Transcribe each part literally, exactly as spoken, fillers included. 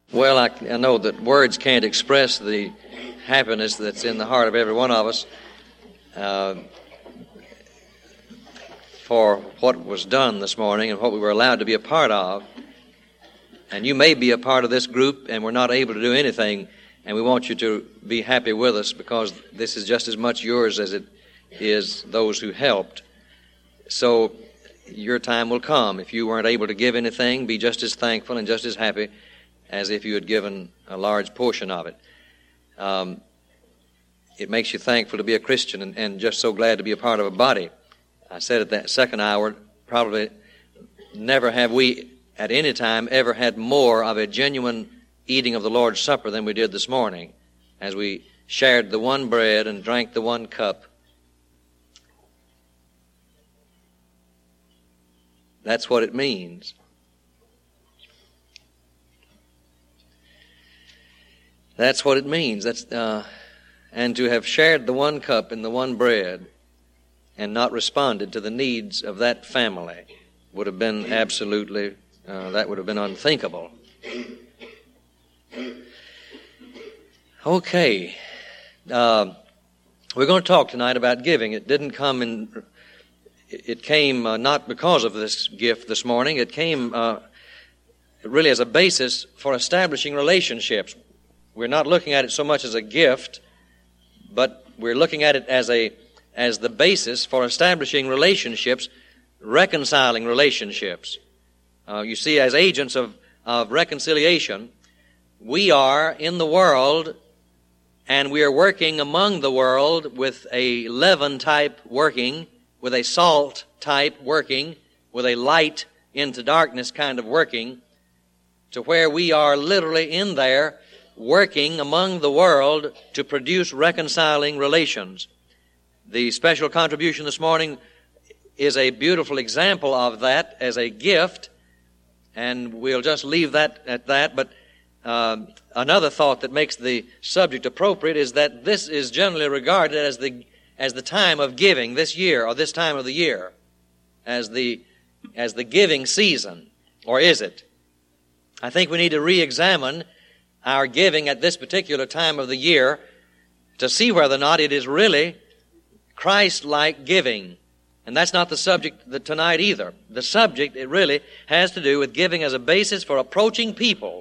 Well, I, I know that words can't express the happiness that's in the heart of every one of us uh, for what was done this morning and what we were allowed to be a part of. And you may be a part of this group and we're not able to do anything, and we want you to be happy with us because this is just as much yours as it is those who helped. So your time will come. If you weren't able to give anything, be just as thankful and just as happy as if you had given a large portion of it. Um, it makes you thankful to be a Christian and, and just so glad to be a part of a body. I said at that second hour, probably never have we at any time ever had more of a genuine eating of the Lord's Supper than we did this morning, as we shared the one bread and drank the one cup. That's what it means. That's what it means. That's uh, and to have shared the one cup and the one bread and not responded to the needs of that family would have been absolutely, uh, that would have been unthinkable. Okay. Uh, we're going to talk tonight about giving. It didn't come in, it came uh, not because of this gift this morning. It came uh, really as a basis for establishing relationships. We're not looking at it so much as a gift, but we're looking at it as a as the basis for establishing relationships, reconciling relationships. Uh, you see, as agents of, of reconciliation, we are in the world, and we are working among the world with a leaven type working, with a salt type working, with a light into darkness kind of working, to where we are literally in there working among the world to produce reconciling relations. The special contribution this morning is a beautiful example of that as a gift, and we'll just leave that at that. But uh, another thought that makes the subject appropriate is that this is generally regarded as the as the time of giving this year, or this time of the year, as the as the giving season, or is it? I think we need to re-examine our giving at this particular time of the year to see whether or not it is really Christ-like giving. And that's not the subject tonight either. The subject, it really has to do with giving as a basis for approaching people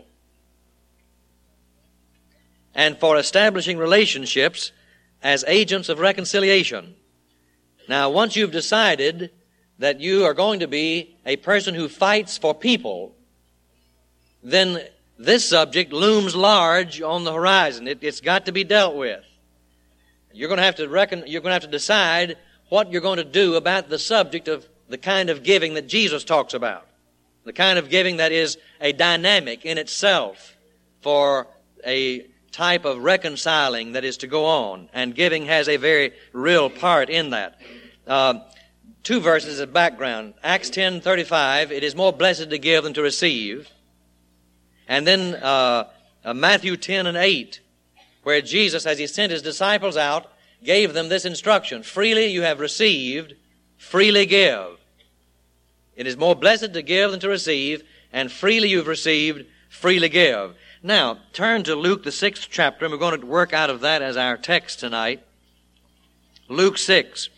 and for establishing relationships as agents of reconciliation. Now, once you've decided that you are going to be a person who fights for people, then this subject looms large on the horizon. It, it's got to be dealt with. You're going to have to reckon, you're going to have to decide what you're going to do about the subject of the kind of giving that Jesus talks about. The kind of giving that is a dynamic in itself for a type of reconciling that is to go on. And giving has a very real part in that. Uh, two verses of background. Acts ten thirty-five, it is more blessed to give than to receive. And then uh, uh, Matthew ten and eight, where Jesus, as he sent his disciples out, gave them this instruction: freely you have received, freely give. It is more blessed to give than to receive, and freely you've received, freely give. Now, turn to Luke, the sixth chapter, and we're going to work out of that as our text tonight. Luke six.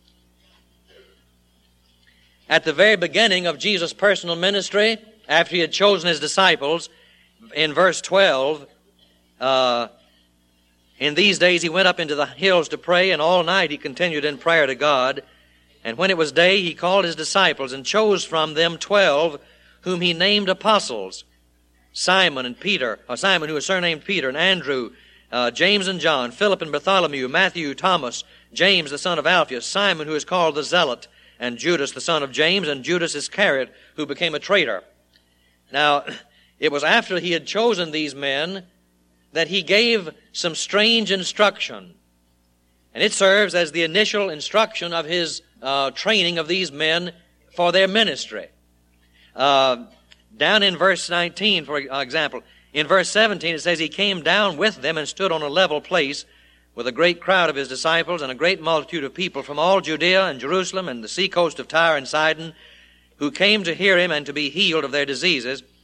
At the very beginning of Jesus' personal ministry, after he had chosen his disciples, in verse twelve, uh, in these days he went up into the hills to pray, and all night he continued in prayer to God. And when it was day, he called his disciples and chose from them twelve, whom he named apostles: Simon and Peter, or Simon who was surnamed Peter, and Andrew, uh, James and John, Philip and Bartholomew, Matthew, Thomas, James the son of Alphaeus, Simon who is called the Zealot, and Judas the son of James, and Judas Iscariot, who became a traitor. Now, it was after he had chosen these men that he gave some strange instruction. And it serves as the initial instruction of his uh, training of these men for their ministry. Uh, down in verse nineteen, for example, in verse seventeen it says, he came down with them and stood on a level place with a great crowd of his disciples and a great multitude of people from all Judea and Jerusalem and the seacoast of Tyre and Sidon, who came to hear him and to be healed of their diseases.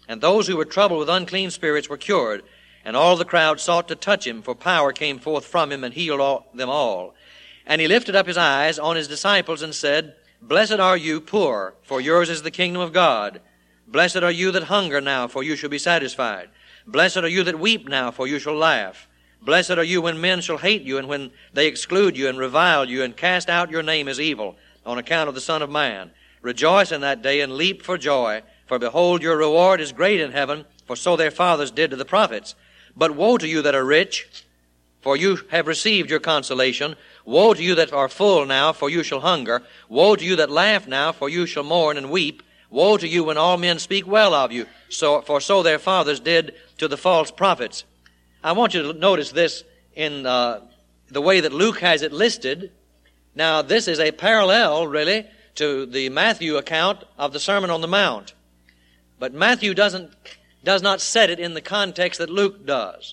And those who were troubled with unclean spirits were cured. And all the crowd sought to touch him, for power came forth from him and healed all, them all. And he lifted up his eyes on his disciples and said, Blessed are you poor, for yours is the kingdom of God. Blessed are you that hunger now, for you shall be satisfied. Blessed are you that weep now, for you shall laugh. Blessed are you when men shall hate you, and when they exclude you and revile you, and cast out your name as evil, on account of the Son of Man. Rejoice in that day, and leap for joy, for behold, your reward is great in heaven, for so their fathers did to the prophets. But woe to you that are rich, for you have received your consolation. Woe to you that are full now, for you shall hunger. Woe to you that laugh now, for you shall mourn and weep. Woe to you when all men speak well of you, so, for so their fathers did to the false prophets. I want you to notice this in uh, the way that Luke has it listed. Now, this is a parallel, really, to the Matthew account of the Sermon on the Mount. But Matthew doesn't does not set it in the context that Luke does.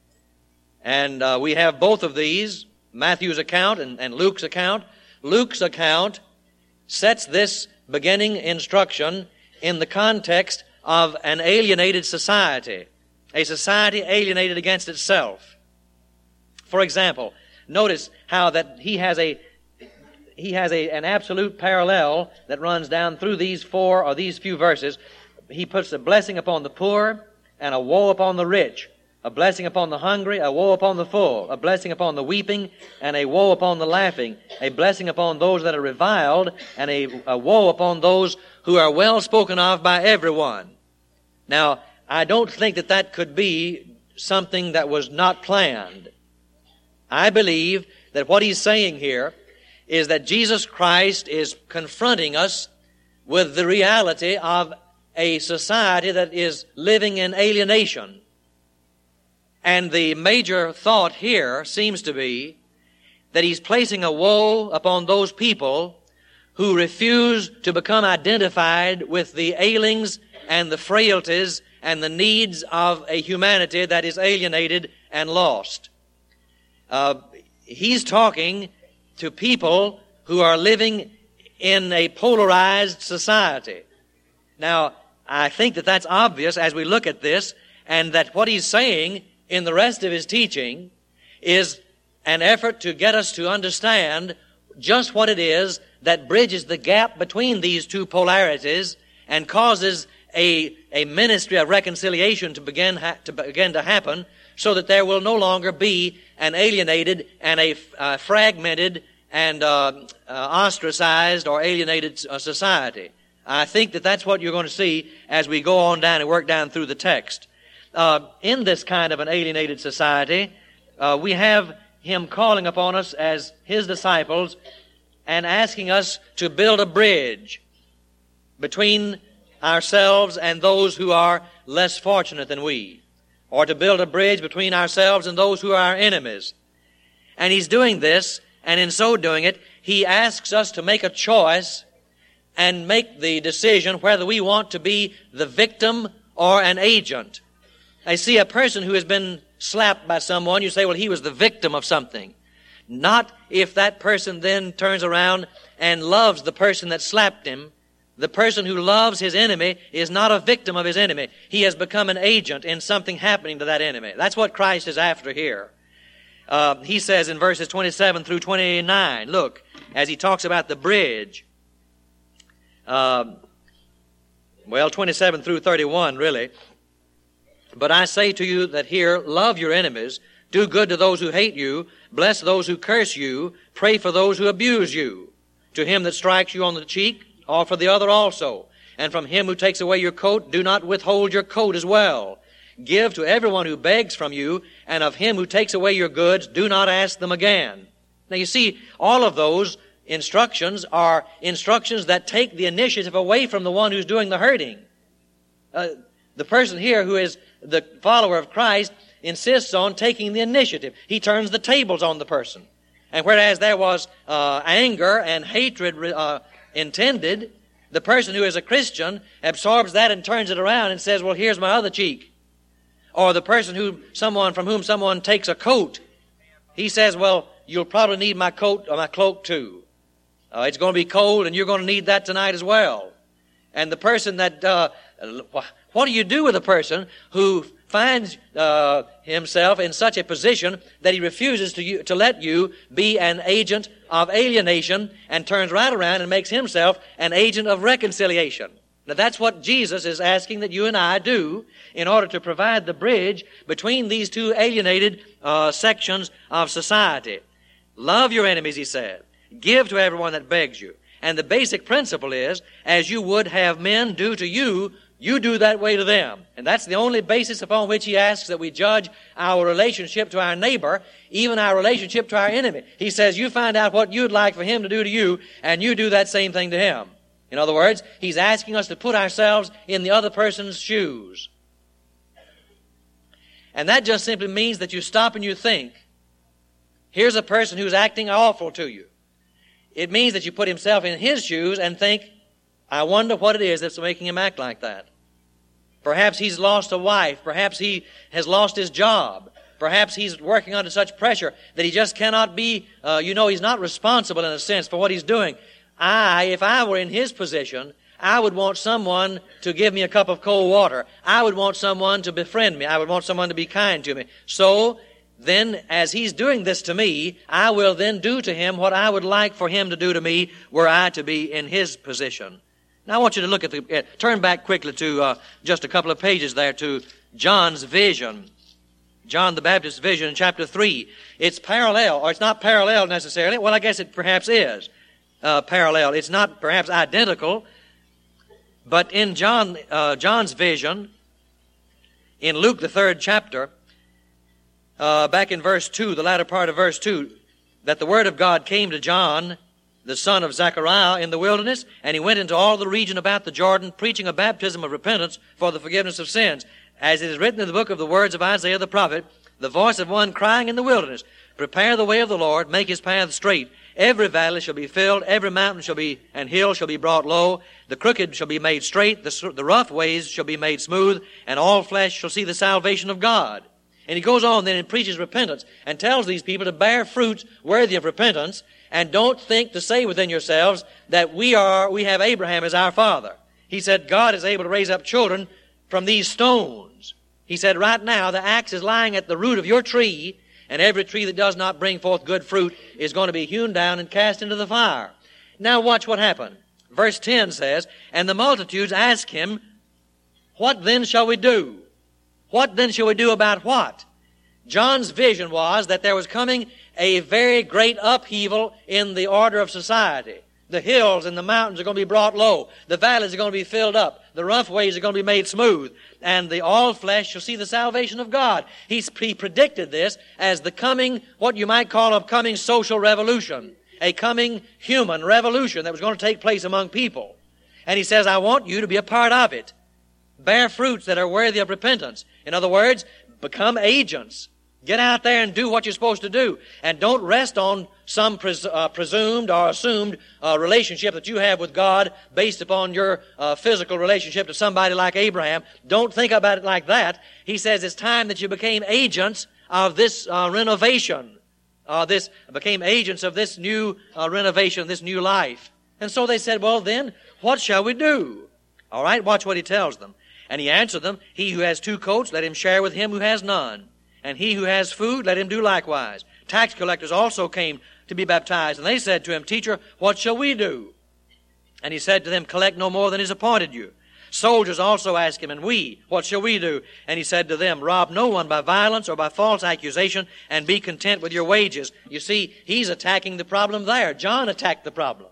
And uh, we have both of these, Matthew's account and, and Luke's account. Luke's account sets this beginning instruction in the context of an alienated society, a society alienated against itself. For example, notice how that he has a he has a, an absolute parallel that runs down through these four or these few verses. He puts a blessing upon the poor and a woe upon the rich, a blessing upon the hungry, a woe upon the full, a blessing upon the weeping, and a woe upon the laughing, a blessing upon those that are reviled, and a, a woe upon those who are well spoken of by everyone. Now, I don't think that that could be something that was not planned. I believe that what he's saying here is that Jesus Christ is confronting us with the reality of a society that is living in alienation. And the major thought here seems to be that he's placing a woe upon those people who refuse to become identified with the ailings and the frailties and the needs of a humanity that is alienated and lost. Uh, he's talking to people who are living in a polarized society. Now, I think that that's obvious as we look at this, and that what he's saying in the rest of his teaching is an effort to get us to understand just what it is that bridges the gap between these two polarities and causes a, a ministry of reconciliation to begin, ha- to begin to happen, so that there will no longer be an alienated and a uh, fragmented and uh, uh, ostracized or alienated uh, society. I think that that's what you're going to see as we go on down and work down through the text. Uh, in this kind of an alienated society, uh, we have him calling upon us as his disciples and asking us to build a bridge between ourselves and those who are less fortunate than we, or to build a bridge between ourselves and those who are our enemies. And he's doing this, and in so doing it, he asks us to make a choice and make the decision whether we want to be the victim or an agent. I see a person who has been slapped by someone, you say, well, he was the victim of something. Not if that person then turns around and loves the person that slapped him. The person who loves his enemy is not a victim of his enemy. He has become an agent in something happening to that enemy. That's what Christ is after here. Uh, he says in verses twenty-seven through twenty-nine, look, as he talks about the bridge, uh, well, twenty-seven through thirty-one, really. But I say to you that here, love your enemies, do good to those who hate you, bless those who curse you, pray for those who abuse you. To him that strikes you on the cheek, offer the other also. And from him who takes away your coat, do not withhold your coat as well. Give to everyone who begs from you, and of him who takes away your goods, do not ask them again. Now you see, all of those instructions are instructions that take the initiative away from the one who's doing the hurting. Uh, the person here who is the follower of Christ insists on taking the initiative. He turns the tables on the person. And whereas there was uh, anger and hatred uh, intended, the person who is a Christian absorbs that and turns it around and says, well, here's my other cheek. Or the person who, someone from whom someone takes a coat, he says, well, you'll probably need my coat or my cloak too. Uh, it's going to be cold and you're going to need that tonight as well. And the person that, uh, What do you do with a person who finds uh, himself in such a position that he refuses to, you, to let you be an agent of alienation and turns right around and makes himself an agent of reconciliation? Now that's what Jesus is asking that you and I do in order to provide the bridge between these two alienated uh, sections of society. Love your enemies, he said. Give to everyone that begs you. And the basic principle is, as you would have men do to you, you do that way to them. And that's the only basis upon which he asks that we judge our relationship to our neighbor, even our relationship to our enemy. He says, you find out what you'd like for him to do to you, and you do that same thing to him. In other words, he's asking us to put ourselves in the other person's shoes. And that just simply means that you stop and you think, here's a person who's acting awful to you. It means that you put himself in his shoes and think, I wonder what it is that's making him act like that. Perhaps he's lost a wife. Perhaps he has lost his job. Perhaps he's working under such pressure that he just cannot be, uh, you know, he's not responsible in a sense for what he's doing. I, if I were in his position, I would want someone to give me a cup of cold water. I would want someone to befriend me. I would want someone to be kind to me. So, then, as he's doing this to me, I will then do to him what I would like for him to do to me were I to be in his position. Now, I want you to look at the, uh, turn back quickly to uh, just a couple of pages there to John's vision. John the Baptist's vision in chapter three. It's parallel, or it's not parallel necessarily. Well, I guess it perhaps is uh, parallel. It's not perhaps identical. But in John, uh, John's vision, in Luke the third chapter, Uh, back in verse two, the latter part of verse two, that the word of God came to John, the son of Zechariah, in the wilderness, and he went into all the region about the Jordan, preaching a baptism of repentance for the forgiveness of sins. As it is written in the book of the words of Isaiah the prophet, the voice of one crying in the wilderness, prepare the way of the Lord, make his path straight. Every valley shall be filled, every mountain shall be, and hill shall be brought low. The crooked shall be made straight, the, the rough ways shall be made smooth, and all flesh shall see the salvation of God. And he goes on then and preaches repentance and tells these people to bear fruits worthy of repentance, and don't think to say within yourselves that we are, we have Abraham as our father. He said God is able to raise up children from these stones. He said right now the axe is lying at the root of your tree, and every tree that does not bring forth good fruit is going to be hewn down and cast into the fire. Now watch what happened. Verse ten says, and the multitudes asked him, what then shall we do? What then shall we do about what? John's vision was that there was coming a very great upheaval in the order of society. The hills and the mountains are going to be brought low. The valleys are going to be filled up. The rough ways are going to be made smooth. And the all flesh shall see the salvation of God. He's, he predicted this as the coming, what you might call a coming social revolution. A coming human revolution that was going to take place among people. And he says, I want you to be a part of it. Bear fruits that are worthy of repentance. In other words, become agents. Get out there and do what you're supposed to do. And don't rest on some pres- uh, presumed or assumed uh, relationship that you have with God based upon your uh, physical relationship to somebody like Abraham. Don't think about it like that. He says it's time that you became agents of this uh, renovation. Uh, this became agents of this new uh, renovation, this new life. And so they said, well then, what shall we do? All right, watch what he tells them. And he answered them, he who has two coats, let him share with him who has none. And he who has food, let him do likewise. Tax collectors also came to be baptized. And they said to him, Teacher, what shall we do? And he said to them, collect no more than is appointed you. Soldiers also asked him, and we, what shall we do? And he said to them, rob no one by violence or by false accusation, and be content with your wages. You see, he's attacking the problem there. John attacked the problem.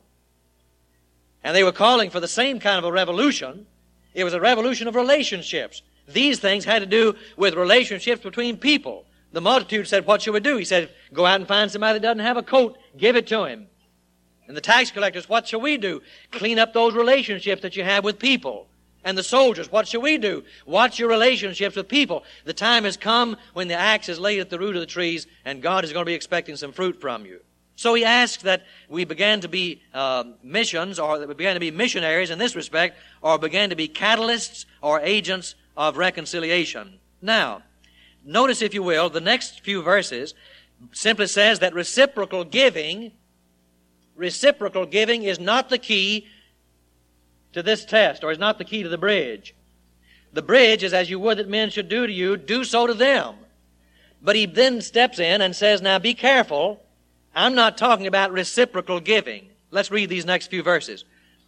And they were calling for the same kind of a revolution. It was a revolution of relationships. These things had to do with relationships between people. The multitude said, what shall we do? He said, go out and find somebody that doesn't have a coat. Give it to him. And the tax collectors, what shall we do? Clean up those relationships that you have with people. And the soldiers, what shall we do? Watch your relationships with people. The time has come when the axe is laid at the root of the trees, and God is going to be expecting some fruit from you. So he asks that we began to be uh, missions, or that we began to be missionaries in this respect, or began to be catalysts or agents of reconciliation. Now, notice, if you will, the next few verses simply says that reciprocal giving, reciprocal giving is not the key to this test, or is not the key to the bridge. The bridge is, as you would that men should do to you, do so to them. But he then steps in and says, now be careful. I'm not talking about reciprocal giving. Let's read these next few verses.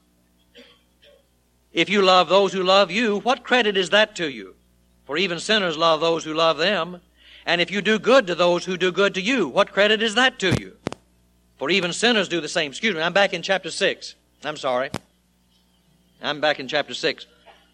If you love those who love you, what credit is that to you? For even sinners love those who love them. And if you do good to those who do good to you, what credit is that to you? For even sinners do the same. Excuse me, I'm back in chapter six. I'm sorry. I'm back in chapter six.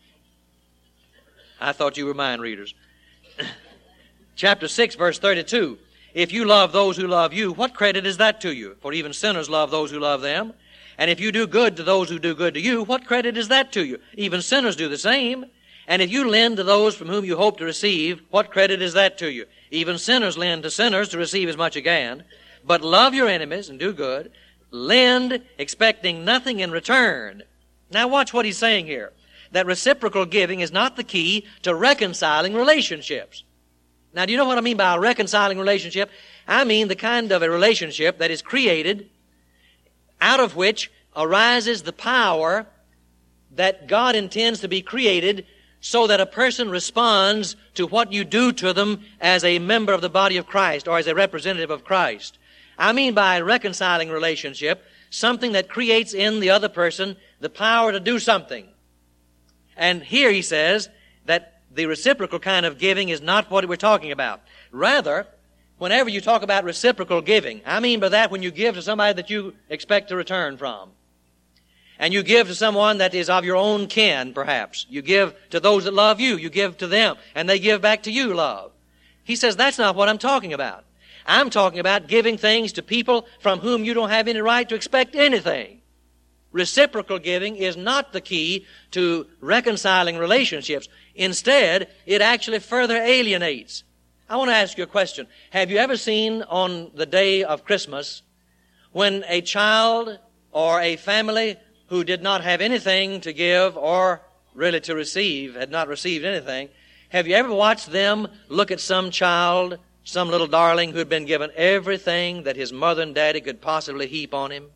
I thought you were mind readers. Chapter six, verse thirty-two. If you love those who love you, what credit is that to you? For even sinners love those who love them. And if you do good to those who do good to you, what credit is that to you? Even sinners do the same. And if you lend to those from whom you hope to receive, what credit is that to you? Even sinners lend to sinners to receive as much again. But love your enemies and do good. Lend, expecting nothing in return. Now watch what he's saying here. That reciprocal giving is not the key to reconciling relationships. Now, do you know what I mean by a reconciling relationship? I mean the kind of a relationship that is created out of which arises the power that God intends to be created so that a person responds to what you do to them as a member of the body of Christ or as a representative of Christ. I mean by a reconciling relationship something that creates in the other person the power to do something. And here he says that the reciprocal kind of giving is not what we're talking about. Rather, whenever you talk about reciprocal giving, I mean by that when you give to somebody that you expect to return from. And you give to someone that is of your own kin, perhaps. You give to those that love you. You give to them, and they give back to you love. He says that's not what I'm talking about. I'm talking about giving things to people from whom you don't have any right to expect anything. Reciprocal giving is not the key to reconciling relationships. Instead, it actually further alienates. I want to ask you a question. Have you ever seen on the day of Christmas when a child or a family who did not have anything to give or really to receive, had not received anything, have you ever watched them look at some child, some little darling who had been given everything that his mother and daddy could possibly heap on him?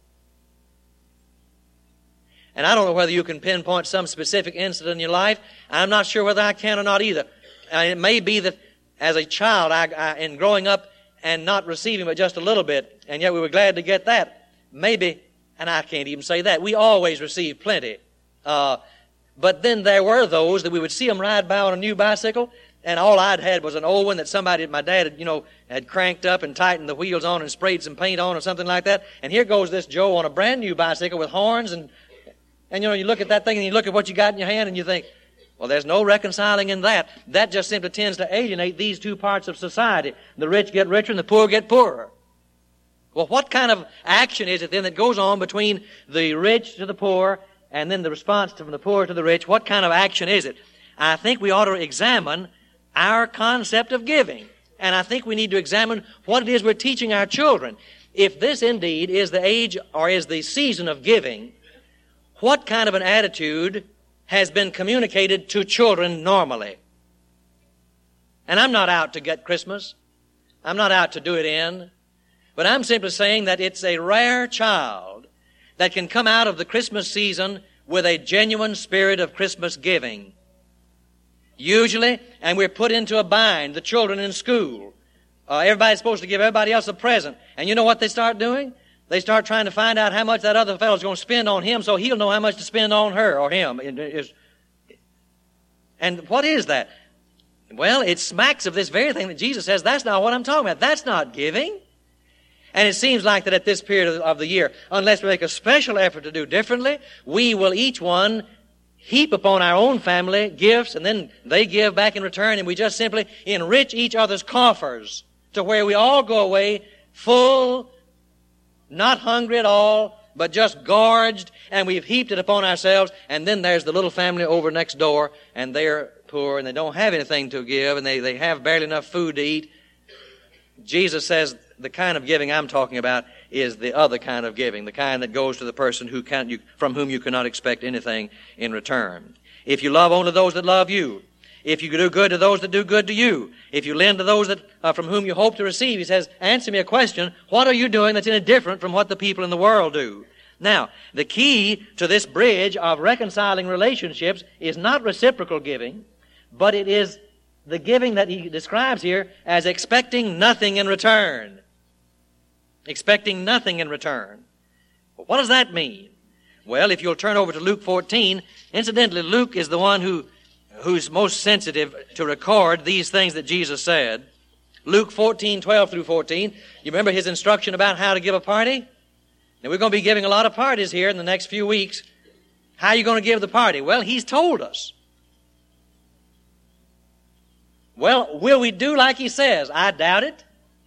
And I don't know whether you can pinpoint some specific incident in your life. I'm not sure whether I can or not either. And it may be that as a child, I, I, in growing up and not receiving but just a little bit, and yet we were glad to get that, maybe, and I can't even say that, we always received plenty. Uh, but then there were those that we would see them ride by on a new bicycle, and all I'd had was an old one that somebody, my dad had, you know, had cranked up and tightened the wheels on and sprayed some paint on or something like that. And here goes this Joe on a brand new bicycle with horns and And, you know, you look at that thing and you look at what you got in your hand and you think, well, there's no reconciling in that. That just simply tends to alienate these two parts of society. The rich get richer and the poor get poorer. Well, what kind of action is it then that goes on between the rich to the poor and then the response from the poor to the rich? What kind of action is it? I think we ought to examine our concept of giving. And I think we need to examine what it is we're teaching our children. If this indeed is the age or is the season of giving, what kind of an attitude has been communicated to children normally? And I'm not out to get Christmas. I'm not out to do it in. But I'm simply saying that it's a rare child that can come out of the Christmas season with a genuine spirit of Christmas giving. Usually, and we're put into a bind, the children in school. Uh, everybody's supposed to give everybody else a present. And you know what they start doing? They start trying to find out how much that other fellow's going to spend on him so he'll know how much to spend on her or him. And what is that? Well, it smacks of this very thing that Jesus says, that's not what I'm talking about. That's not giving. And it seems like that at this period of the year, unless we make a special effort to do differently, we will each one heap upon our own family gifts, and then they give back in return, and we just simply enrich each other's coffers to where we all go away full, not hungry at all, but just gorged, and we've heaped it upon ourselves, and then there's the little family over next door, and they're poor, and they don't have anything to give, and they, they have barely enough food to eat. Jesus says the kind of giving I'm talking about is the other kind of giving, the kind that goes to the person who can, you, from whom you cannot expect anything in return. If you love only those that love you, if you do good to those that do good to you, if you lend to those that uh, from whom you hope to receive, he says, answer me a question, what are you doing that's any different from what the people in the world do? Now, the key to this bridge of reconciling relationships is not reciprocal giving, but it is the giving that he describes here as expecting nothing in return. Expecting nothing in return. Well, what does that mean? Well, if you'll turn over to Luke fourteen, incidentally, Luke is the one who who's most sensitive to record these things that Jesus said. Luke fourteen, twelve through fourteen. You remember his instruction about how to give a party? Now, we're going to be giving a lot of parties here in the next few weeks. How are you going to give the party? Well, he's told us. Well, will we do like he says? I doubt it.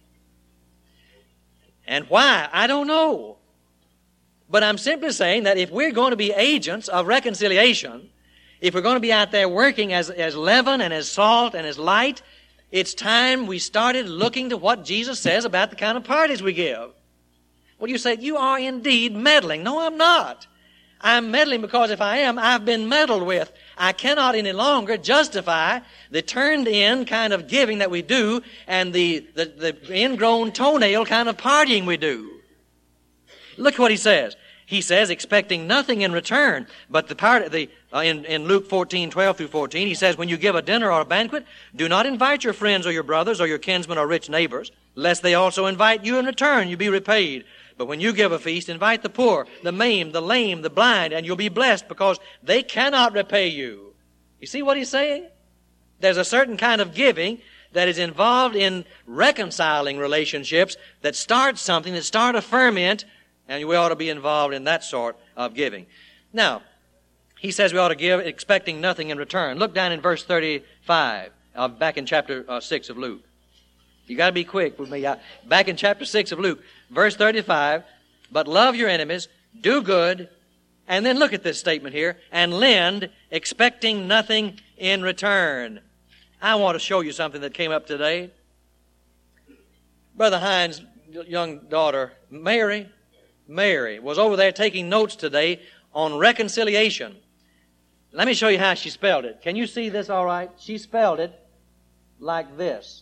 And why? I don't know. But I'm simply saying that if we're going to be agents of reconciliation, if we're going to be out there working as, as leaven and as salt and as light, it's time we started looking to what Jesus says about the kind of parties we give. Well, you say, you are indeed meddling. No, I'm not. I'm meddling because if I am, I've been meddled with. I cannot any longer justify the turned-in kind of giving that we do and the, the, the ingrown toenail kind of partying we do. Look what he says. He says, expecting nothing in return. But the part, the, uh, in, in Luke fourteen, twelve through fourteen, he says, when you give a dinner or a banquet, do not invite your friends or your brothers or your kinsmen or rich neighbors, lest they also invite you in return, you be repaid. But when you give a feast, invite the poor, the maimed, the lame, the blind, and you'll be blessed because they cannot repay you. You see what he's saying? There's a certain kind of giving that is involved in reconciling relationships that start something, that start a ferment, and we ought to be involved in that sort of giving. Now, he says we ought to give expecting nothing in return. Look down in verse thirty-five, uh, back in chapter uh, six of Luke. You got to be quick with me. Back in chapter six of Luke, verse thirty-five, but love your enemies, do good, and then look at this statement here, and lend, expecting nothing in return. I want to show you something that came up today. Brother Hines' young daughter, Mary, Mary, was over there taking notes today on reconciliation. Let me show you how she spelled it. Can you see this all right? She spelled it like this.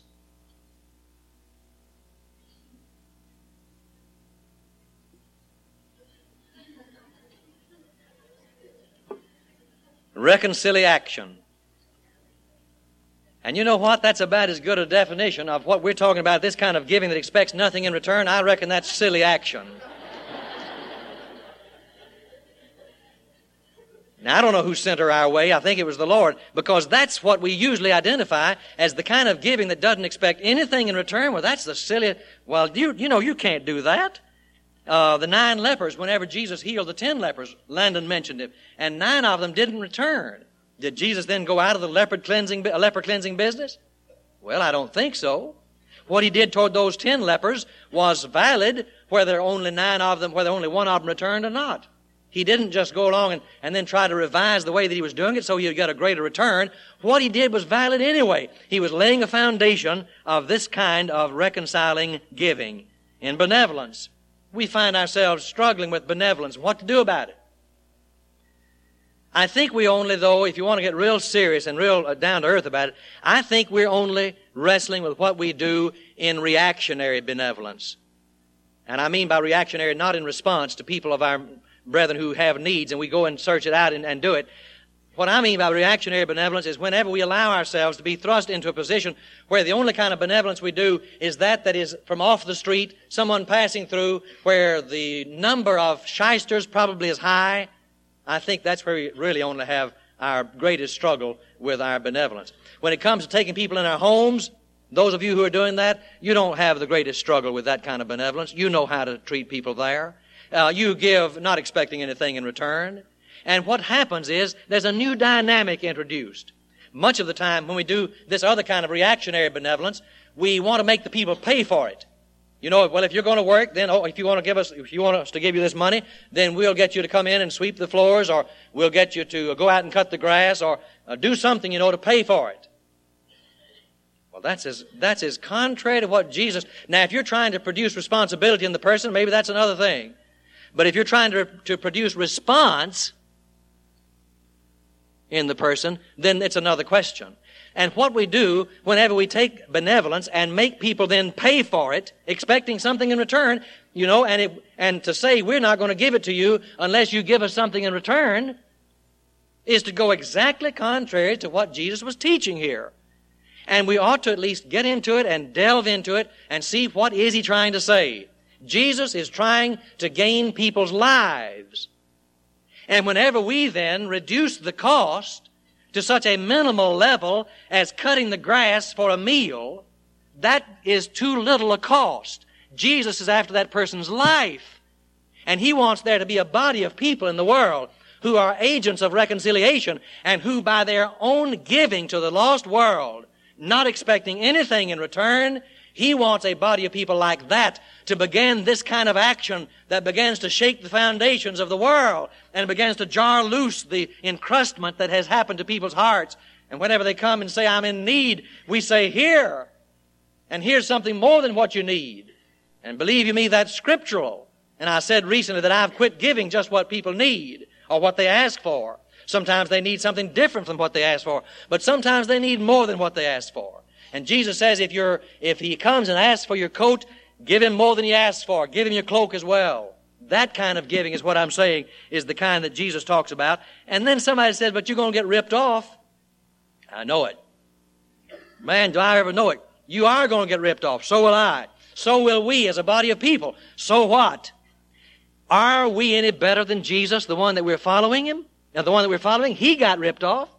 Reconciliation. And you know what? That's about as good a definition of what we're talking about, this kind of giving that expects nothing in return. I reckon that's silly action. Now, I don't know who sent her our way. I think it was the Lord, because that's what we usually identify as the kind of giving that doesn't expect anything in return. Well, that's the silly... Well, you, you know, you can't do that. Uh, the nine lepers, whenever Jesus healed the ten lepers, Landon mentioned it, and nine of them didn't return. Did Jesus then go out of the leper cleansing, leper cleansing business? Well, I don't think so. What he did toward those ten lepers was valid, whether only nine of them, whether only one of them returned or not. He didn't just go along and, and then try to revise the way that he was doing it so he'd get a greater return. What he did was valid anyway. He was laying a foundation of this kind of reconciling giving. In benevolence, we find ourselves struggling with benevolence. What to do about it? I think we only, though, if you want to get real serious and real uh, down to earth about it, I think we're only wrestling with what we do in reactionary benevolence. And I mean by reactionary, not in response to people of our brethren who have needs and we go and search it out and, and do it. What I mean by reactionary benevolence is whenever we allow ourselves to be thrust into a position where the only kind of benevolence we do is that that is from off the street, someone passing through, where the number of shysters probably is high. I think that's where we really only have our greatest struggle with our benevolence. When it comes to taking people in our homes, those of you who are doing that, you don't have the greatest struggle with that kind of benevolence. You know how to treat people there. Uh, you give not expecting anything in return. And what happens is there's a new dynamic introduced. Much of the time when we do this other kind of reactionary benevolence, we want to make the people pay for it. You know, well, if you're going to work, then, oh, if you want to give us, if you want us to give you this money, then we'll get you to come in and sweep the floors, or we'll get you to go out and cut the grass, or uh, do something, you know, to pay for it. Well, that's as, that's as contrary to what Jesus... Now, if you're trying to produce responsibility in the person, maybe that's another thing. But if you're trying to, to produce response in the person, then it's another question. And what we do whenever we take benevolence and make people then pay for it, expecting something in return, you know, and it, and to say we're not going to give it to you unless you give us something in return, is to go exactly contrary to what Jesus was teaching here. And we ought to at least get into it and delve into it and see what is he trying to say. Jesus is trying to gain people's lives. And whenever we then reduce the cost to such a minimal level as cutting the grass for a meal, that is too little a cost. Jesus is after that person's life. And he wants there to be a body of people in the world who are agents of reconciliation and who by their own giving to the lost world, not expecting anything in return, he wants a body of people like that to begin this kind of action that begins to shake the foundations of the world and begins to jar loose the encrustment that has happened to people's hearts. And whenever they come and say, I'm in need, we say, here. And here's something more than what you need. And believe you me, that's scriptural. And I said recently that I've quit giving just what people need or what they ask for. Sometimes they need something different from what they ask for. But sometimes they need more than what they ask for. And Jesus says if you're, if he comes and asks for your coat, give him more than he asks for. Give him your cloak as well. That kind of giving is what I'm saying is the kind that Jesus talks about. And then somebody says, but you're going to get ripped off. I know it. Man, do I ever know it. You are going to get ripped off. So will I. So will we as a body of people. So what? Are we any better than Jesus, the one that we're following him? Now, the one that we're following, he got ripped off.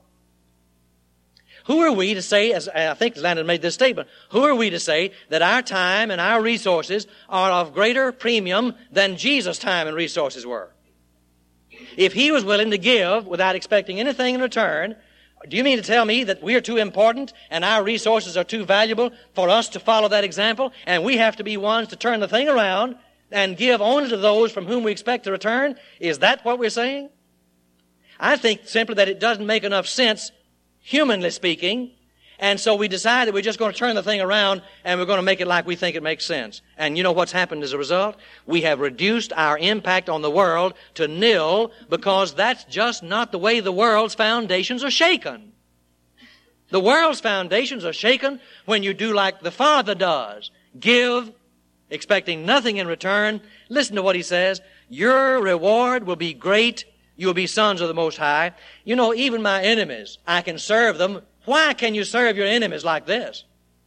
Who are we to say, as I think Landon made this statement, who are we to say that our time and our resources are of greater premium than Jesus' time and resources were? If he was willing to give without expecting anything in return, do you mean to tell me that we are too important and our resources are too valuable for us to follow that example, and we have to be ones to turn the thing around and give only to those from whom we expect a return? Is that what we're saying? I think simply that it doesn't make enough sense, humanly speaking, and so we decide that we're just going to turn the thing around and we're going to make it like we think it makes sense. And you know what's happened as a result? We have reduced our impact on the world to nil because that's just not the way the world's foundations are shaken. The world's foundations are shaken when you do like the Father does. Give, expecting nothing in return. Listen to what he says. Your reward will be great. You will be sons of the Most High. You know, even my enemies, I can serve them. Why can you serve your enemies like this?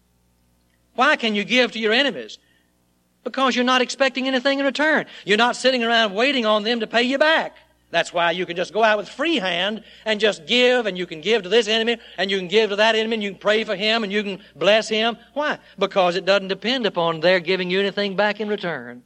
Why can you give to your enemies? Because you're not expecting anything in return. You're not sitting around waiting on them to pay you back. That's why you can just go out with free hand and just give, and you can give to this enemy, and you can give to that enemy, and you can pray for him, and you can bless him. Why? Because it doesn't depend upon their giving you anything back in return.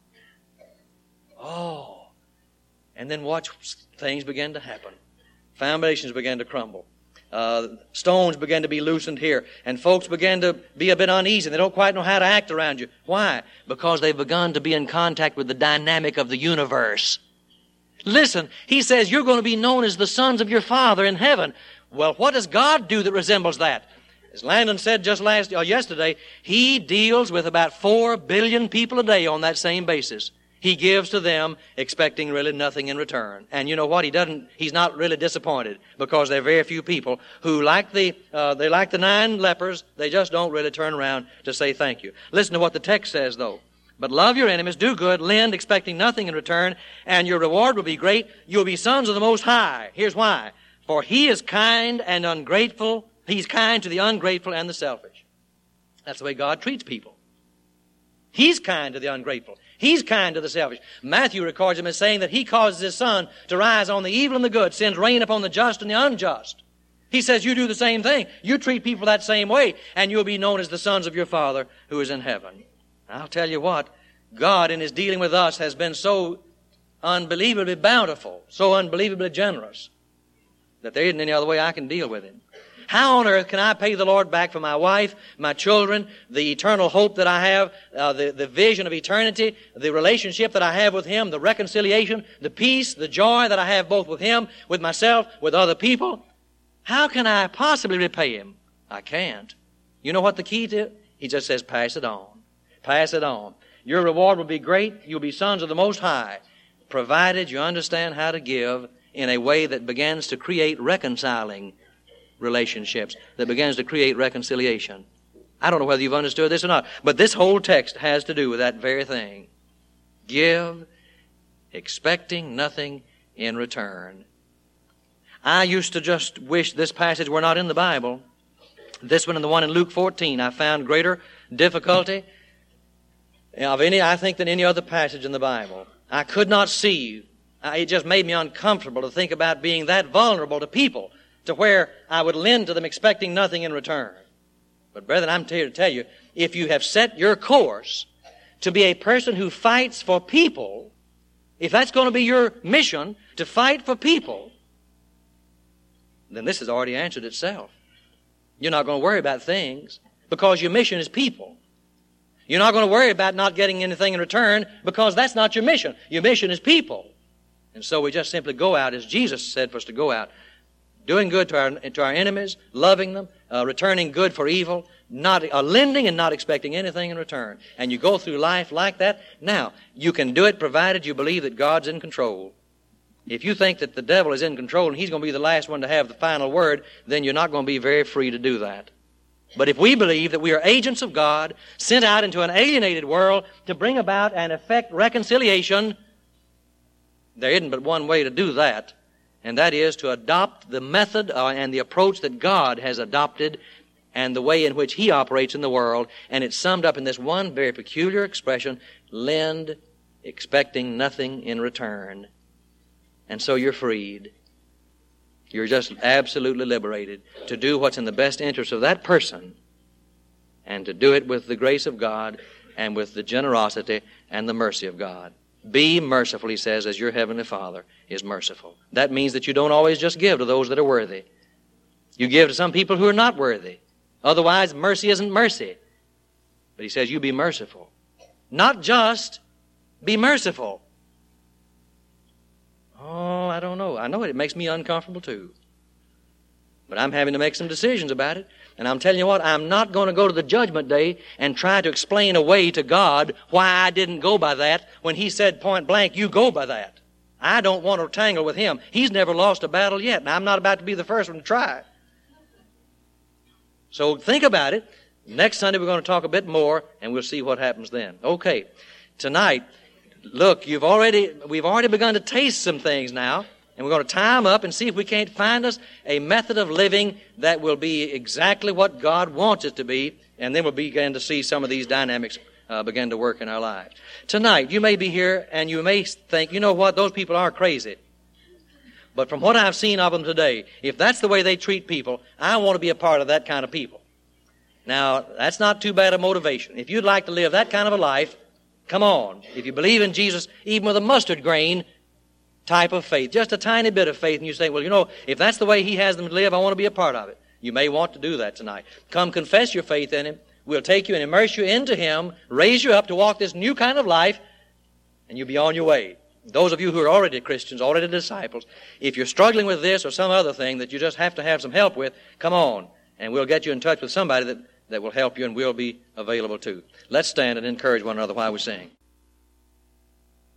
Oh. And then watch things begin to happen. Foundations began to crumble. Uh, stones began to be loosened here. And folks began to be a bit uneasy. They don't quite know how to act around you. Why? Because they've begun to be in contact with the dynamic of the universe. Listen, he says you're going to be known as the sons of your Father in heaven. Well, what does God do that resembles that? As Landon said just last or yesterday, he deals with about four billion people a day on that same basis. He gives to them expecting really nothing in return. And you know what? He doesn't, he's not really disappointed because there are very few people who, like the, uh, they like the nine lepers, they just don't really turn around to say thank you. Listen to what the text says though. But love your enemies, do good, lend, expecting nothing in return, and your reward will be great. You'll be sons of the Most High. Here's why. For he is kind and ungrateful. He's kind to the ungrateful and the selfish. That's the way God treats people. He's kind to the ungrateful. He's kind to the selfish. Matthew records him as saying that he causes his sun to rise on the evil and the good, sends rain upon the just and the unjust. He says you do the same thing. You treat people that same way, and you'll be known as the sons of your Father who is in heaven. I'll tell you what, God in his dealing with us has been so unbelievably bountiful, so unbelievably generous, that there isn't any other way I can deal with him. How on earth can I pay the Lord back for my wife, my children, the eternal hope that I have, uh, the, the vision of eternity, the relationship that I have with him, the reconciliation, the peace, the joy that I have both with him, with myself, with other people? How can I possibly repay him? I can't. You know what the key to? He just says, pass it on. Pass it on. Your reward will be great. You'll be sons of the Most High, provided you understand how to give in a way that begins to create reconciling relationships, that begins to create reconciliation. I don't know whether you've understood this or not, but this whole text has to do with that very thing. Give, expecting nothing in return. I used to just wish this passage were not in the Bible. This one and the one in Luke fourteen, I found greater difficulty of any, I think, than any other passage in the Bible. I could not see. It just made me uncomfortable to think about being that vulnerable to people, to where I would lend to them expecting nothing in return. But brethren, I'm here to tell you, if you have set your course to be a person who fights for people, if that's going to be your mission, to fight for people, then this has already answered itself. You're not going to worry about things because your mission is people. You're not going to worry about not getting anything in return because that's not your mission. Your mission is people. And so we just simply go out as Jesus said for us to go out, doing good to our, to our enemies, loving them, uh, returning good for evil, not uh, lending and not expecting anything in return. And you go through life like that. Now, you can do it provided you believe that God's in control. If you think that the devil is in control and he's going to be the last one to have the final word, then you're not going to be very free to do that. But if we believe that we are agents of God, sent out into an alienated world to bring about and effect reconciliation, there isn't but one way to do that, and that is to adopt the method uh, and the approach that God has adopted and the way in which He operates in the world, and it's summed up in this one very peculiar expression, lend, expecting nothing in return. And so you're freed. You're just absolutely liberated to do what's in the best interest of that person and to do it with the grace of God and with the generosity and the mercy of God. Be merciful, he says, as your heavenly Father is merciful. That means that you don't always just give to those that are worthy. You give to some people who are not worthy. Otherwise, mercy isn't mercy. But he says, you be merciful. Not just be merciful. Oh, I don't know. I know it. It makes me uncomfortable too. But I'm having to make some decisions about it. And I'm telling you what, I'm not going to go to the judgment day and try to explain away to God why I didn't go by that when He said point blank, you go by that. I don't want to tangle with Him. He's never lost a battle yet, and I'm not about to be the first one to try. So think about it. Next Sunday we're going to talk a bit more, and we'll see what happens then. Okay, tonight, look, you've already, we've already begun to taste some things now, and we're going to tie them up and see if we can't find us a method of living that will be exactly what God wants it to be, and then we'll begin to see some of these dynamics uh, begin to work in our lives. Tonight, you may be here and you may think, you know what, those people are crazy. But from what I've seen of them today, if that's the way they treat people, I want to be a part of that kind of people. Now, that's not too bad a motivation. If you'd like to live that kind of a life, come on. If you believe in Jesus, even with a mustard grain type of faith, just a tiny bit of faith, and you say, well, you know, if that's the way He has them to live, I want to be a part of it. You may want to do that tonight. Come confess your faith in Him. We'll take you and immerse you into Him, raise you up to walk this new kind of life, and you'll be on your way. Those of you who are already Christians, already disciples, if you're struggling with this or some other thing that you just have to have some help with, come on, and we'll get you in touch with somebody that, that will help you and we'll be available too. Let's stand and encourage one another while we sing.